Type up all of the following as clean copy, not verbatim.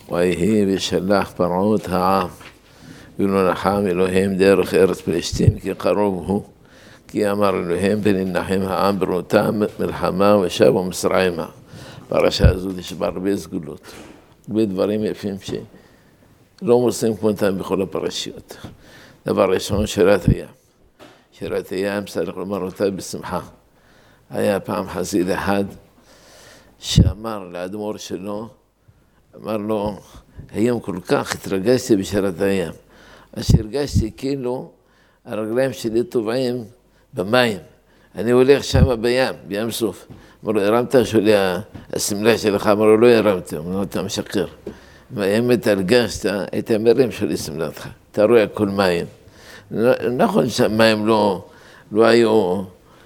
ויהי ושלח פרעה את העם, ולנחם אלוהים דרך ארץ פלשתים, כי קרוב הוא, כי אמר אלוהים וננחם העם בראותם מלחמה ושבו מצרימה. פרשה הזאת יש בה הרבה סגולות, הרבה דברים יפים שלא מוצאים כמותם בכל הפרשיות. דבר ראשון, שירת הים. שירת הים צריך לומר אותה בשמחה. היה פעם חסיד אחד שאמר לאדמו"ר שלו, אמר לו, היום כל כך התרגשתי בשירת הים, אז הרגשתי כאילו הרגליים שלי טובעים במים, אני הולך שם בים סוף. אמר לו, הרמת שולי הסמלה שלך? אמר לו, לא הרמתי. אמר לו, אתה משקר. אם אתה הרגשת, היית מרים שולי סמלתך, אתה רואה הכל מים. נכון שהמים לא היו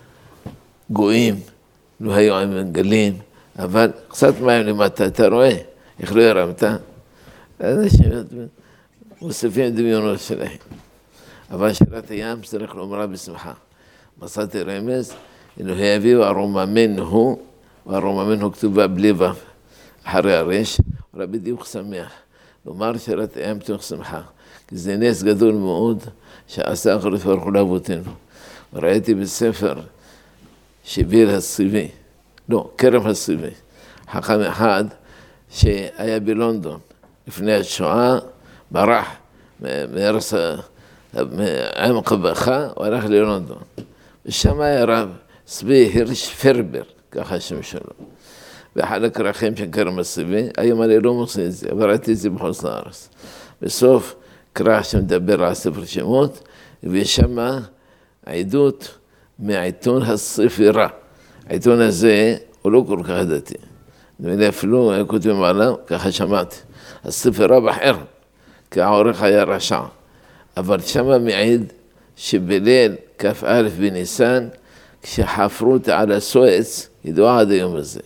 גויים, לא היו עם גלים, אבל קצת מים למטה, אתה רואה, איך לא הרמת? אנשים מוסיפים דמיונות שלהם. אבל שירת הים צריך לומר בשמחה. מצאתי רמז, אלוהי אביו הרוממן הוא, והרוממן הוא כתובה בלי ו' אחרי הרש, אבל בדיוק שמח. לומר שירת הים תוך שמחה, כי זה נס גדול מאוד שעשה הקדוש ברוך הוא לאבותינו. וראיתי בספר שביל הסיבי, לא, כרם הסיבי, חכם אחד שהיה בלונדון לפני השואה, ברח מארץ עמק הבכה, הוא הלך ללונדון. ושם היה רב, צבי הירש פרבר, ככה השם שלו. ואחד הכרכים של כרם הסיבי, היום אני לא מוצא את זה, אבל ראיתי את זה בחוץ לארץ. בסוף כרך שמדבר על ספר שמות, ושם העדות מהעיתון הספירה. העיתון הזה הוא לא כל כך דתי. אפילו היה כותבים עליו, ככה שמעתי. הספירה בחר, כי העורך היה רשע. אבל שם מעיד שבליל כ"א בניסן, כשחפרו אותה על הסואץ, ידועה עד היום הזה,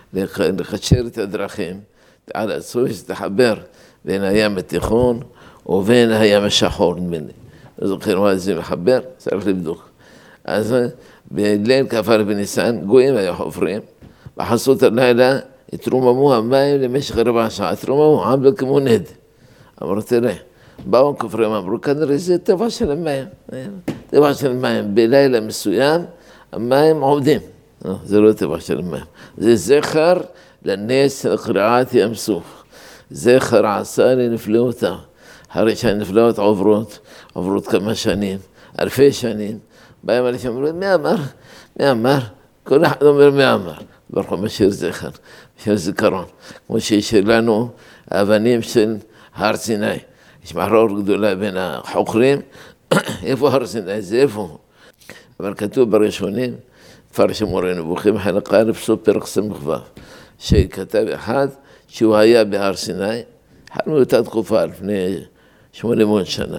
לחשר את הדרכים, על הסואץ תחבר בין הים התיכון ובין הים השחור, נדמה לי. לא זוכר מה זה מחבר, צריך לבדוק. אז בליל כ"א בניסן, גויים היו חופרים, בחסות הלילה התרוממו המים למשך 4 שעות, התרוממו, עמלו כמו נד. אמרו, תראה, באו כופרים, אמרו, כנראה זה טבע של המים, טבע של מים, בלילה מסוים, המים עובדים, זה לא טבע של המים, זה זכר לנס של קריעת ים סוף, זכר עשה לנפלאותה, הרי שהנפלאות עוברות כמה שנים, אלפי שנים, באים אנשים אמרו, מי אמר? כל אחד אומר מי אמר, ברוך הוא משאיר זכר, משאיר זיכרון, כמו שהשאיר לנו האבנים של הר סיני, יש מחלוקת גדולה בין החוקרים, איפה הר סיני, זה איפה? אבל כתוב בראשונים, פרשת מורה נבוכים, חלק א' סוף פרק ס"ו, שכתב אחד שהוא היה בהר סיני, חלמו אותה תקופה לפני 800 שנה.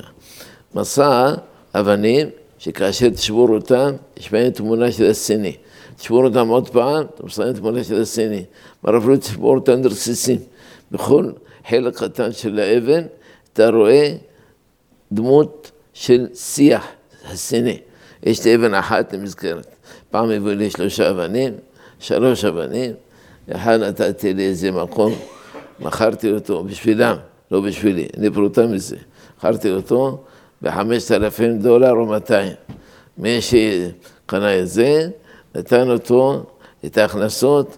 מסע אבנים שכאשר תשבור אותם, יש בהם תמונה של הסיני. תשבור אותם עוד פעם, אתה מסיים תמונה של הסיני. מרפלו תשבור אותם נרסיסים. בכל חלק קטן של האבן, אתה רואה דמות של שיח, הסיני. יש לי אבן אחת למזכרת. פעם הביאו לי 3 אבנים, אחד נתתי לי איזה מקום, מכרתי אותו בשבילם, לא בשבילי, אני פרוטה מזה. מכרתי אותו $5,000 או 200. מי שקנה את זה, נתן אותו, את ההכנסות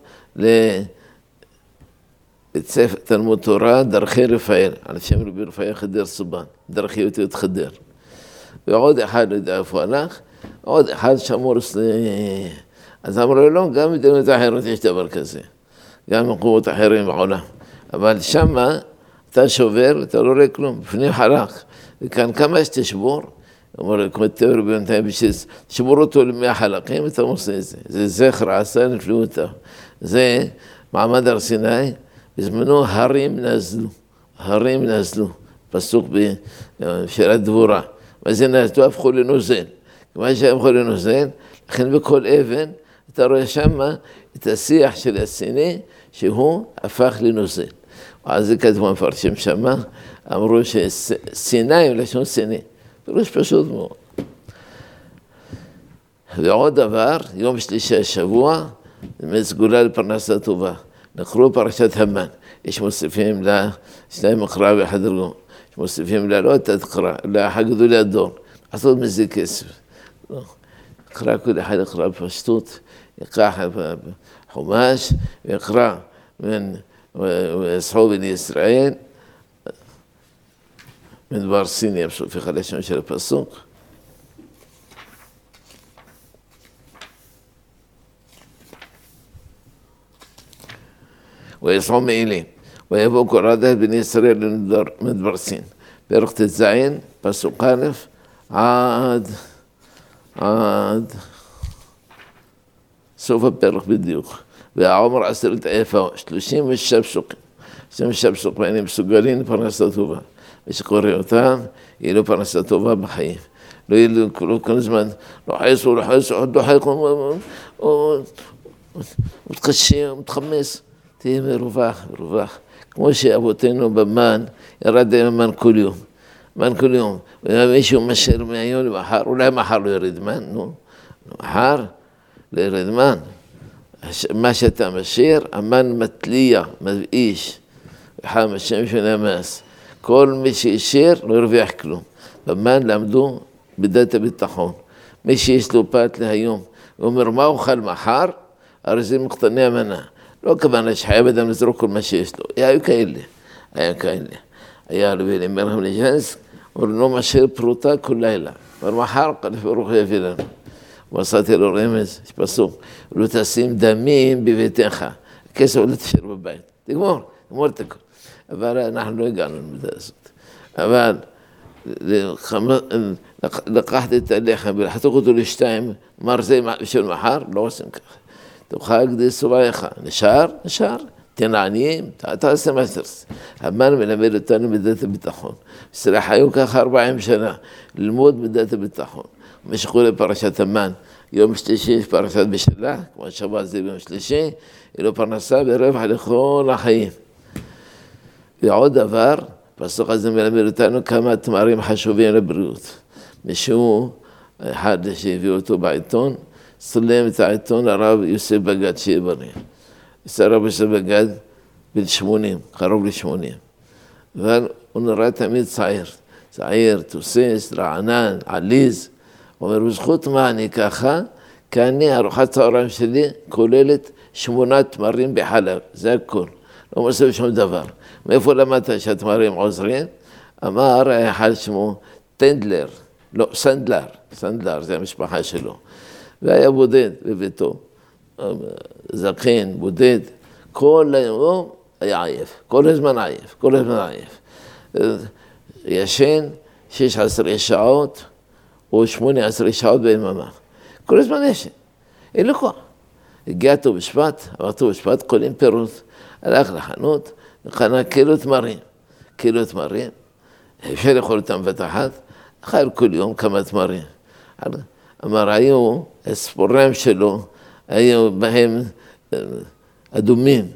ספר תלמוד תורה, דרכי רפאל, על שם רבי רפאל חדר סובן, דרכי אותיות חדר. ועוד אחד, לא יודע איפה הלך, עוד אחד שמור, אז אמרו לו, גם במדינות אחרות יש דבר כזה, גם במקומות אחרים בעולם. אבל שמה, אתה שובר, אתה לא רואה כלום, בפנים חלק. וכאן כמה שתשבור, אמרו לו, כמו תיאור בינתיים, תשבור אותו ל100 חלקים, אתה עושה את זה. זה זכר עשה נפלאותה. זה מעמד הר סיני, בזמנו הרים נזלו, פסוק בשירת דבורה. מה זה נזלו? הפכו לנוזל. מה שהם הפכו לנוזל, לכן בכל אבן, אתה רואה שם את השיח של הסיני, שהוא הפך לנוזל. ואז זה כתבו מפרשים שמה, אמרו שסיני הוא לשון סיני. פירוש פשוט מאוד. ועוד דבר, יום שלישי השבוע, סגולה לפרנסה טובה. נקראו פרשת המן. יש מוסיפים לה, שניים מקרא ואחד תרגום, יש מוסיפים לה לא אתה תקרא, אלא חגדו לידור, עשות מזה כסף. יקרא כל אחד יקרא בפשטות, יקרא חומש, ויקרא ויסחו בני ישראל, מדבר סיני, פשוט החלשון של הפסוק. ויסחו מעילים, ויבוא קורדת בני ישראל למדבר סין. פרק ט"ז, פסוק א', עד סוף הפרק בדיוק. והעומר 10,000, 36 פסוקים. 36 פסוקים, הם מסוגלים לפרנסה טובה. ושקורא אותם, יהיה לו פרנסה טובה בחיים. לא יהיה לו כל הזמן, לוחץ, עוד לוחץ, מתקשה, מתחמס. תהיה מרווח. כמו שאבותינו במן, ירד מן כל יום. מן כל יום. ומישהו משאיר מהיום למחר, אולי מחר לא ירד מן, נו. מחר לא ירד מן. מה שאתה משאיר, המן מתליע, מבאיש. וחם השם שנמס. כל מי שישאיר לא ירוויח כלום. במן למדו בדת הביטחון. מי שיש לו פת להיום, הוא אומר מה אוכל מחר, הרי זה מקטני המנה. לא כוונה שחייב אדם לזרוק כל מה שיש לו. היו כאלה. היה רבי אלימלך מליג'נסק, הוא לא משאיר פרוטה כל לילה. אבל מחר ברוך יביא לנו. ועשיתי לו רמז, יש פסוק, לא תשים דמים בביתך. הכסף לא תשאיר בבית. תגמור את הכל. אבל אנחנו לא הגענו למידה הזאת. אבל לקחתי את הלחם ולחתוך אותו לשתיים, אמר זה של מחר, לא עושים ככה. תאכל כדי סובייך, נשאר, תן עניים, תעשה מה שתרצה. המן מלמד אותנו בדת הביטחון. ישראל חיו ככה 40 שנה, ללמוד בדת הביטחון. משכו לפרשת המן, יום שלישי יש פרשת בשלה, כמו השבוע זה ביום שלישי, יהיה לו פרנסה ורווח לכל החיים. ועוד דבר, פסוק הזה מלמד אותנו כמה תמרים חשובים לבריאות. מישהו, אחד שהביא אותו בעיתון, צלם את העיתון הרב יוסף בגד שיהיה בריא. הרב יוסף בגד בן 80, קרוב ל-80. אבל הוא נראה תמיד צעיר, תוסס, רענן, עליז. הוא אומר, בזכות מה אני ככה? כי אני, ארוחת צהריים שלי כוללת 8 תמרים בחלב, זה הכל. לא מוסיף שום דבר. מאיפה למדת שהתמרים עוזרים? אמר אחד שמו טנדלר, לא, סנדלר, זה המשפחה שלו. והיה בודד בביתו, זקן, בודד, כל היום היה עייף, כל הזמן עייף. ישן 16 שעות או 18 שעות ביממה. כל הזמן ישן, אין לו כוח. הגיע ט"ו בשבט, אמר ט"ו בשבט, קונים פירות, הלך לחנות, וקנה קילו תמרים, אפשר לאכול אותם בבת אחת, אכל כל יום כמה תמרים. אמר, היו הספוריים שלו, היו בהם אדומים,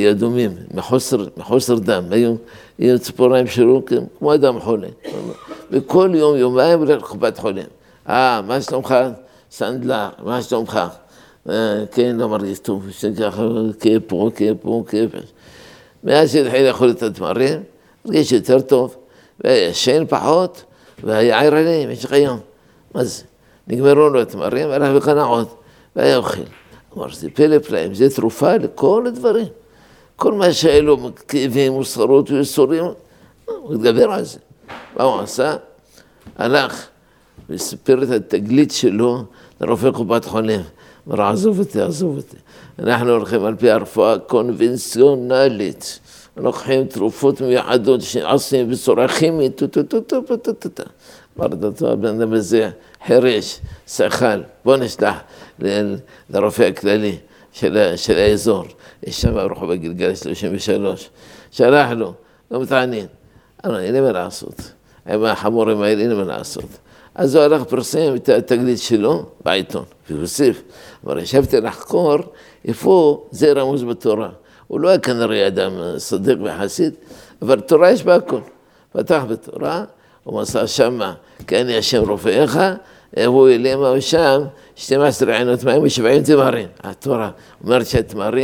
מחוסר דם, היו ספוריים שלו כמו אדם חולה. וכל יום, יומיים הולך לקופת חולים. מה שלומך? סנדלר, מה שלומך? כן, לא מרגיש טוב, שככה, כאב. מאז שהתחיל לאכול את התמרים, הרגיש יותר טוב, וישן פחות, והיה עירני במשך היום. מה זה? נגמרו לו התמרים, והלך וקנה עוד, והיה אוכל. אמר, זה פלא פלאים, זה תרופה לכל הדברים. כל מה שהיה לו כאבים וסחרות ויסורים, הוא התגבר על זה. מה הוא עשה? הלך וסיפר את התגלית שלו לרופא קופת חולים. אמר, עזוב אותי. אנחנו הולכים על פי הרפואה קונבנציונלית. לוקחים תרופות מיוחדות שעושים בצורה כימית, אמרת, הבן אדם הזה חרש, שכל, בוא נשלח לרופא הכללי של האזור. יש שם ברחוב הגלגל 33. שלח לו, לא מתעניין. אין לי מה לעשות. עם החמורים האלה, אין לי מה לעשות. אז הוא הלך פרסם את התגלית שלו בעיתון, והוסיף. אבל ישבתי לחקור איפה זה רמוז בתורה. הוא לא היה כנראה אדם צדיק וחסיד, אבל תורה יש בה הכל. פתח בתורה, הוא מסע שמה, כי אני השם רופאיך, יבואו אליהם שם 12 עינות מים ו70 תמרים. התורה אומרת שהתמרים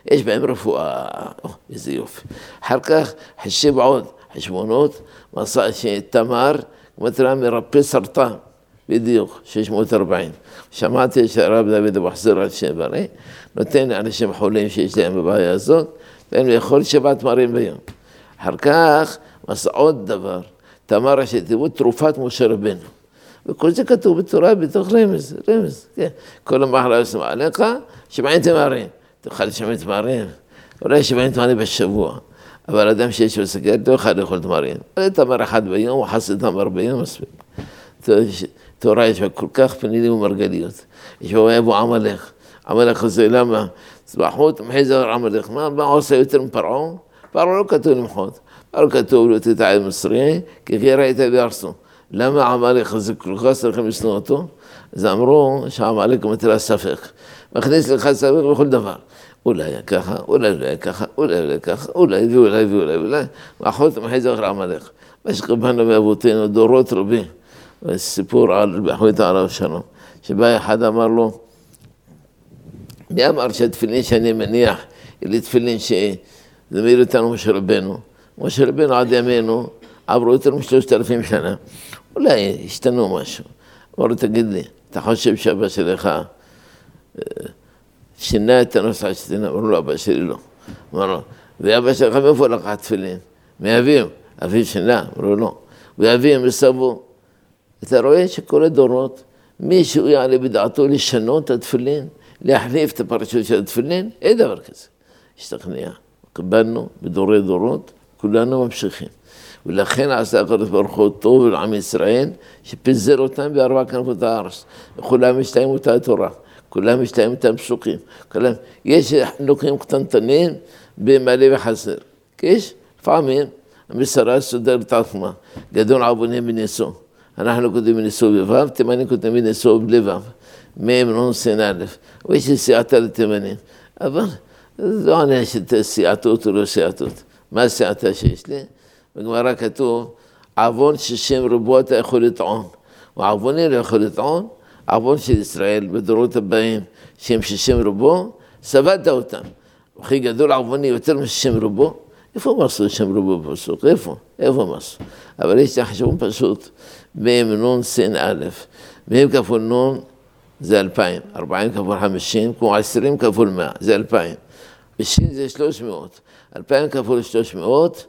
יש בהם רפואה, איזה יופי. אחר כך חשב עוד, חשבונות, מסע שתמר, מתנה מרפא סרטן, בדיוק, 640. שמעתי שהרב דוד אבו חזיר על שם ברי, נותן לאנשים חולים שיש להם בבעיה הזאת, והם לאכול 7 תמרים ביום. אחר כך, מסע עוד דבר, תמר ראשי תיבות, תרופת משה רבנו. וכל זה כתוב בתורה בתוך רמז, כן. כל המחלה ישמע עליך, 70 תמרים. תאכל 70 תמרים, אולי 70 תמרים בשבוע. אבל אדם שיש לו סוכרת לא יכול לאכול תמרים. תמר אחד ביום, או חסד תמר ביום, מספיק. תורה יש בה כל כך פנינים ומרגליות. יש בה אבו עמלך. עמלך הזה למה? צבחות, מחי זהר עמלך. מה עושה יותר מפרעה? פרעה לא כתוב למחות. פרעה כתוב לו תתעד מצרי, כי ראית בארצו. למה עמלך הזה כל כך צריכים לשנוא אותו? אז אמרו שעמלך מטילה ספק. מכניס לך ספק בכל דבר. אולי ככה, אולי ככה, אולי ככה, אולי ואולי. ואחות מחי זהר עמלך. מה שקבלנו מאבותינו דורות רבים. סיפור על בחוית הרב שלום, שבא אחד אמר לו, מי אמר שהתפילין שאני מניח, אלה תפילין שזמיר אותנו משה רבנו. משה רבנו עד ימינו עברו יותר מ3,000 שנה. אולי השתנו משהו. אמר לו, תגיד לי, אתה חושב שאבא שלך שינה את הנוסח שתינה? אמרו לו, אבא שלי לא. אמר לו, ואבא שלך מאיפה לקח תפילין? מאביו? אביו שינה? אמרו לא. ואביו מסבו. אתה רואה שכל הדורות, מישהו יעלה בדעתו לשנות את התפילין, להחליף את הפרשות של התפילין, אין דבר כזה. השתכנע, קבלנו בדורי דורות, כולנו ממשיכים. ולכן עשה הקדוש ברוך הוא טוב לעם ישראל, שפיזר אותם ב4 כנפות הארץ. כולם משתיים אותה התורה, כולם משתיים אותם פסוקים. יש חילוקים קטנטנים במלא וחסר. יש לפעמים המסרה סודרת עצמה, גדול עוונים בניסו. אנחנו כותבים בניסו בו', תימנים כותבים בניסו בלבב, מ' סין א', ויש סיעתה לתימנים, אבל לא עניין של סיעתות או לא סיעתות. מה סיעתה שיש לי? בגמרא כתוב, עוון 60 רבו אתה יכול לטעון, ועווני לא יכול לטעון, עוון של ישראל בדורות הבאים, שהם 60 רבו, סבדת אותם. וכי גדול עווני יותר מ60 רבו, איפה מסו 60 רבו בפסוק? איפה מסו? אבל יש חשבון פשוט, מ' סין א', מ' כפול נון זה 2,000, 40 כפול 50, כמו 20 כפול 100, זה 2,000. בשין זה 300, 2,000 כפול 300,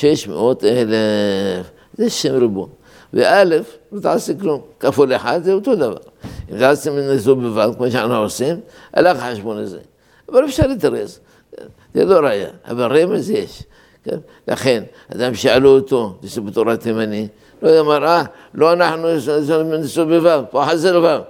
600,000, זה 60 רבו. ואלף, לא תעשה כלום, כפול 1 זה אותו דבר. אם תעשה מנסו בבד, כמו שאנחנו עושים, הלך החשבון הזה. אבל אפשר לתרס, זה לא ראיה, אבל רמז יש. לכן, אדם שאלו אותו, זה בתורת תימני, לא אמר, לא אנחנו מנסו בבב, פה חזר בבב.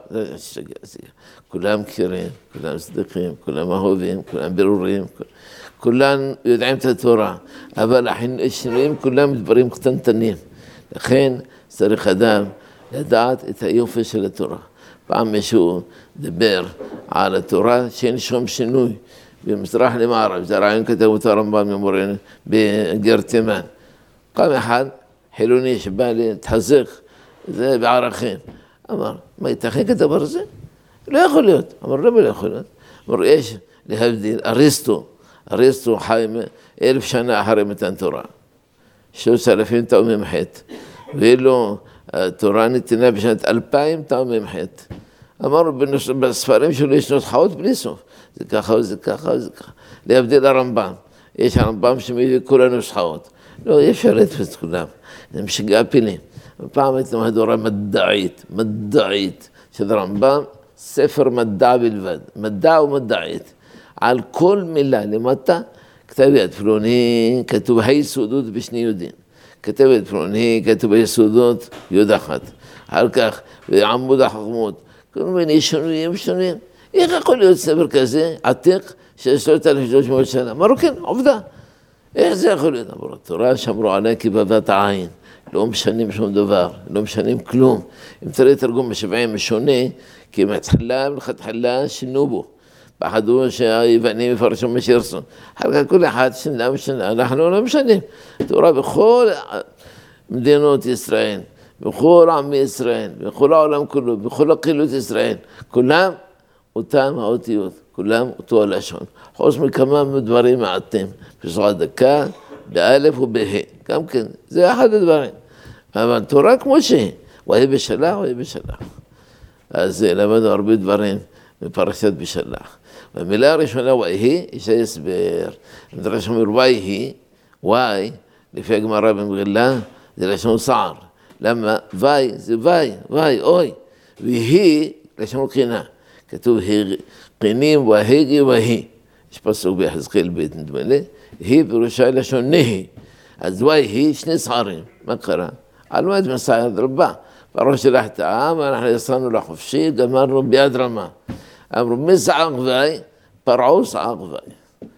כולם מכירים, כולם צדיקים, כולם אהובים, כולם ברורים, כולם יודעים את התורה, אבל השינויים כולם דברים קטנטנים. לכן צריך אדם לדעת את היופי של התורה. פעם מישהו דיבר על התורה שאין שום שינוי במזרח למערב, זה רעיון כתב אותו הרמב"ם ממורנו בגר תימן. קם אחד חילוני שבא להתחזק, זה בערכים. אמר, מה ייתכן כדבר הזה? לא יכול להיות. אמר, לא יכול להיות. אמר, יש להבדיל, אריסטו חי 1,000 שנה אחרי מתן תורה. 3,000 תאומים חטא. ואילו התורה ניתנה בשנת 2,000 תאומים חטא. אמרו, בספרים שלו יש נוסחאות בלי סוף. זה ככה וזה ככה וזה ככה. להבדיל הרמב"ם. יש הרמב"ם שמביא כל הנוסחאות. לא, אי אפשר לתפס את כולם. זה משגע פילים. פעם הייתה מהדורה מדעית של הרמב"ם, ספר מדע בלבד. מדע ומדעית. על כל מילה למטה, כתב יד פלוני, כתוב היסודות בשני יודין. כתב יד פלוני, כתוב היסודות יוד אחת. אחר כך, בעמוד החכמות, כל מיני שינויים. איך יכול להיות ספר כזה, עתיק, של 3,300 שנה? אמרו כן, עובדה. איך זה יכול להיות? אמרו, התורה שמרו עליה כבבת העין. לא משנים שום דבר, לא משנים כלום. אם תראה תרגום בשבעים משונה, כי מלכתחילה שינו בו. פחדו שהיוונים יפרשו מה שירצו. אחר כך כל אחד שנה, אנחנו לא משנים. תורה בכל מדינות ישראל, בכל עמי ישראל, בכל העולם כולו, בכל הקהילות ישראל, כולם אותם האותיות, כולם אותו הלשון. חוץ מכמה דברים מעטים, פסחה דקה, באלף ובה', גם כן, זה אחד הדברים. אבל תורה כמו שהיא, ויהי בשלח, ויהי בשלח. אז למדנו הרבה דברים בפרשת בשלח. במילה הראשונה ויהי, יש הסבר, מדרש אומר ויהי, וואי, לפי הגמרא במגילה, זה לשון סער. למה? וואי, זה וואי, אוי. ויהי, לשון קינה. כתוב קינים והגי והי. יש פסוק ביחזקאל בית נדמה לי, היא פירושה לשון נהי. אז ויהי שני סערים, מה קרה? על מועד מסעד רבה. פרעה שלח את העם, אנחנו יצאנו לחופשי, גמרנו ביד רמה. אמרו, מי סעק ואי? פרעה סעק ואי.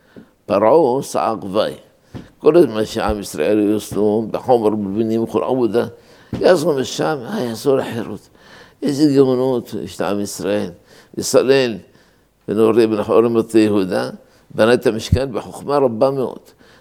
פרעה סעק ואי. כל הזמן שעם ישראל יוסלו, בחומר בבנים וכל עבודה, יעזרו משם, יעשו לחירות. איזה גאונות יש לעם ישראל. יסלל ונורי בן חורם את יהודה, בנה את המשכן בחוכמה רבה מאוד.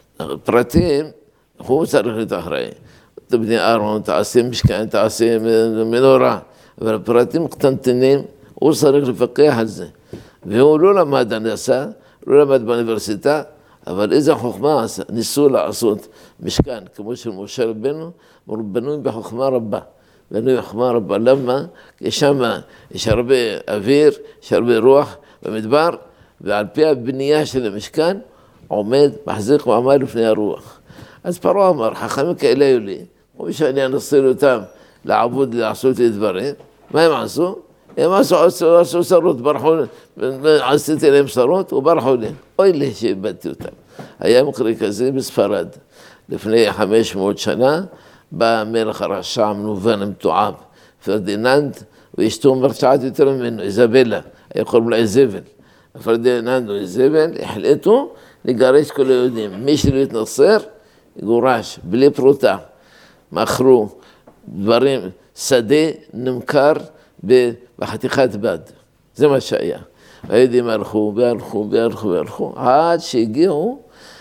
פרטים, הוא צריך להיות אחראי. בני אהרון, תעשה משכן, תעשה מנורה. אבל הפרטים קטנטנים, הוא צריך לפקח על זה. והוא לא למד הנדסה, לא למד באוניברסיטה, אבל איזה חוכמה ניסו לעשות משכן, כמו של משה רבנו, בנוי בחוכמה רבה. בנוי בחוכמה רבה. למה? כי שם יש הרבה אוויר, יש הרבה רוח במדבר, ועל פי הבנייה של המשכן, עומד, מחזיק מעמד לפני הרוח. אז פרעה אמר, חכמים כאלה היו לי, כמו שאני אנסה אותם לעבוד, לעשות את דברים, מה הם עשו? הם עשו שרות, ברחו, עשיתי להם שרות וברחו לי. אוי לי שאיבדתי אותם. היה מקרה כזה בספרד. לפני 500 שנה, בא מלך הרשע המנוון המתועב, פרדיננד, ואשתו מרשעת יותר ממנו, איזבלה, היה קוראים לה איזבל. פרדיננד ואיזבל החליטו לגרש כל היהודים. מי שלא יתנצר, גורש, בלי פרוטה. מכרו דברים, שדה נמכר בחתיכת בד. זה מה שהיה. היהודים הלכו, עד שהגיעו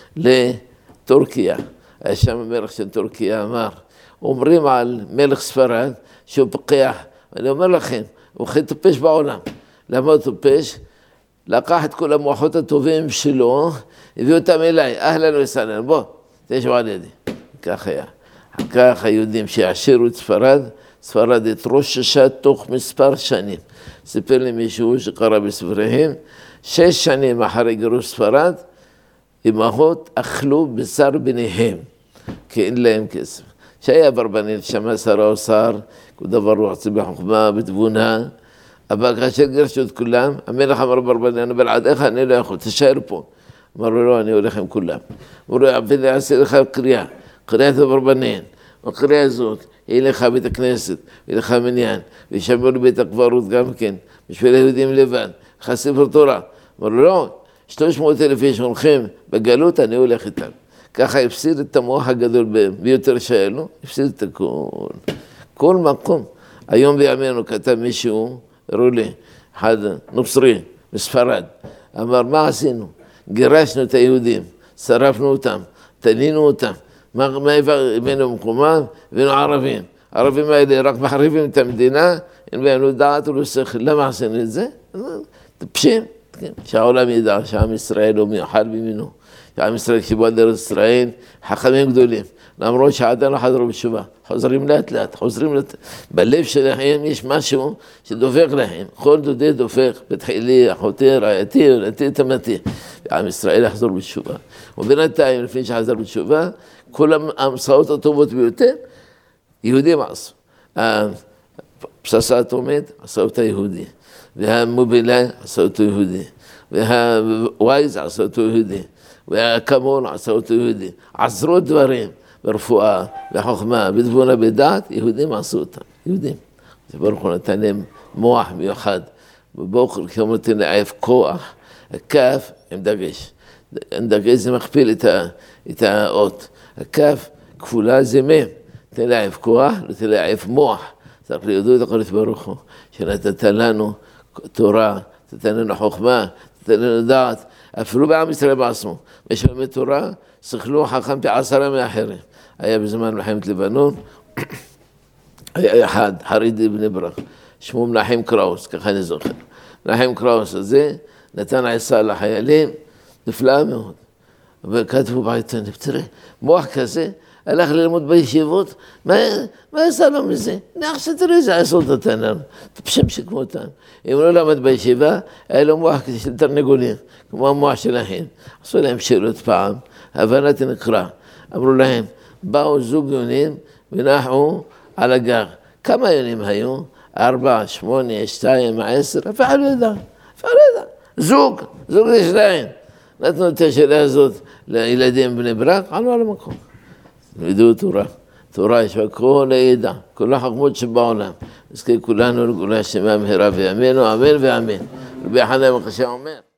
לטורקיה. היה שם המלך של טורקיה אמר, אומרים על מלך ספרד שהוא פקח. אני אומר לכם, הוא הכי טיפש בעולם. למה הוא טיפש? לקח את כל המוח הטובים שלו, הביא אותם אליי, אהלן וסהלן, בוא, תשמע על ידי. כך היה. כך היהודים שיעשירו את ספרד, ספרד התרוששה תוך מספר שנים. סיפר לי מישהו שקרא בספריהם, 6 שנים אחרי גירוש ספרד, אמהות אכלו בשר בניהם, כי אין להם כסף. שהיה אברבנאל, שמע שר האוצר, כל דבר הוא עושה בחוכמה, בתבונה, אבל כאשר גירשו את כולם, המלך אמר אברבנאל, בלעדיך אני לא יכול, תשאר פה. אמר לו, לא, אני הולך עם כולם. אמרו לו, אני אעשה לך קריאה, קריאת אברבנאל, הקריאה הזאת, יהיה לך בית הכנסת, יהיה לך מניין, וישמרו לבית הקברות גם כן, בשביל היהודים לבד, לך ספר תורה. אמר לו, לא, 300,000 איש הולכים בגלות, אני הולך איתם. ככה הפסיד את המוח הגדול ביותר שהיה לו, הפסיד את הכל. כל מקום. היום בימינו כתב מישהו, הראו לי, אחד נוצרי, בספרד, אמר, מה עשינו? גירשנו את היהודים, שרפנו אותם, תלינו אותם. מה הבאנו במקומם? הבאנו ערבים. הערבים האלה רק מחריבים את המדינה, אין בהם דעת ולא שכל. למה עשינו את זה? פשעים. שהעולם ידע שעם ישראל הוא מיוחד במינו. שעם ישראל כשבוא דרך ישראל, חכמים גדולים. למרות שעדיין לא חזרו בתשובה. חוזרים לאט לאט, בלב שלהם יש משהו שדופק להם. כל דודי דופק, בתחילי, אחותי, רעייתי, הולדתי, תמתי. עם ישראל יחזור בתשובה. ובינתיים, לפני שחזר בתשובה, כל המסעות הטובות ביותר, יהודים עשו. הפצצה האטומית עשה אותה יהודי. והמובילה עשה אותו יהודי. והווייז עשה אותו יהודי. והכמון עשה אותו יהודי. עשרות דברים ברפואה, בחוכמה, בתבונה, בדעת, יהודים עשו אותם. יהודים. זה ברוך הוא נתן להם מוח מיוחד. בבוקר כמו נותן לעייף כוח, הכף עם דגש. דגש זה מכפיל את האות. הכף כפולה זה מם. תן לעייף כוח, נותן לעייף מוח. צריך לידוע את הקודש ברוך הוא, שנתת לנו תורה, נתן לנו חוכמה, נתן לנו דעת, אפילו בעם ישראל בעצמו. מי שלומד תורה, שכלו חכם פי 10 מאחרים. היה בזמן מלחמת לבנון, היה אחד, חרדי בני ברק, שמו מנחם קראוס, ככה אני זוכר. מנחם קראוס הזה נתן עצה לחיילים, נפלאה מאוד. וכתבו בעיתון, תראה, מוח כזה, הלך ללמוד בישיבות, מה עשה לו מזה? עכשיו תראה איזה עשות אותנו, טיפשים שכמותם. אם הוא לא למד בישיבה, היה לו מוח כזה של תרנגולים, כמו המוח שלהם. עשו להם שאלות פעם, הבנת נקרא. אמרו להם, באו זוג יונים ונחו על הגר. כמה יונים היו? 4, 8, 2, 10, אף אחד לא ידע. זוג זה שלהם. נתנו את השאלה הזאת לילדים בני ברק, עלו על המקום. לימדו תורה יש בה כל הידע, כל החכמות שבעולם. אז כולנו לגאולה שלמה מהרה וימינו, אמן ואמן. רבי חנן בן עקשיא אומר